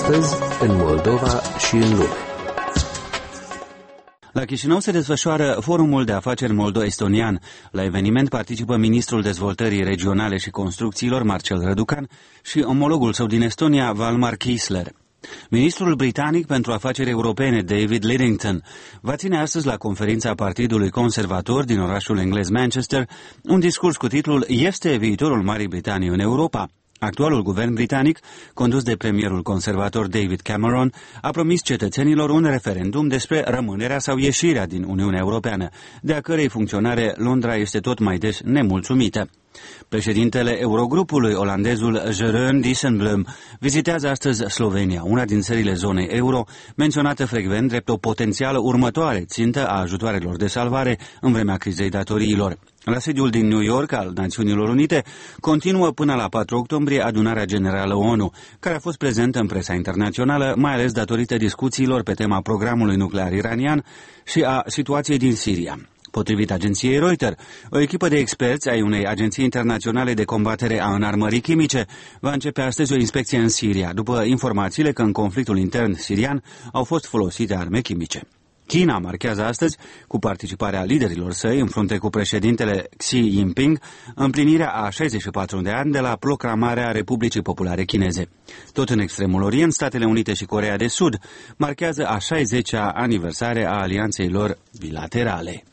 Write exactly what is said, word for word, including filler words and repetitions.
Astăzi, în Moldova și în lume. La Chișinău se desfășoară Forumul de Afaceri Moldo-Estonian. La eveniment participă ministrul dezvoltării regionale și construcțiilor, Marcel Răducan, și omologul său din Estonia, Valmar Kiesler. Ministrul britanic pentru afaceri europene, David Lidington, va ține astăzi la conferința Partidului Conservator din orașul englez Manchester un discurs cu titlul "Este viitorul Marii Britanii în Europa?". Actualul guvern britanic, condus de premierul conservator David Cameron, a promis cetățenilor un referendum despre rămânerea sau ieșirea din Uniunea Europeană, de a cărei funcționare Londra este tot mai des nemulțumită. Președintele Eurogrupului, olandezul Jeroen Dijsselbloem, vizitează astăzi Slovenia, una din țările zonei euro, menționată frecvent drept o potențială următoare țintă a ajutoarelor de salvare în vremea crizei datoriilor. La sediul din New York al Națiunilor Unite continuă până la patru octombrie adunarea generală ONU, care a fost prezentă în presa internațională, mai ales datorită discuțiilor pe tema programului nuclear iranian și a situației din Siria. Potrivit agenției Reuters, o echipă de experți ai unei agenții internaționale de combatere a înarmării chimice va începe astăzi o inspecție în Siria, după informațiile că în conflictul intern sirian au fost folosite arme chimice. China marchează astăzi, cu participarea liderilor săi în frunte cu președintele Xi Jinping, împlinirea a șaizeci și patru de ani de la proclamarea Republicii Populare Chineze. Tot în extremul Orient, Statele Unite și Coreea de Sud marchează a șaizecea aniversare a alianței lor bilaterale.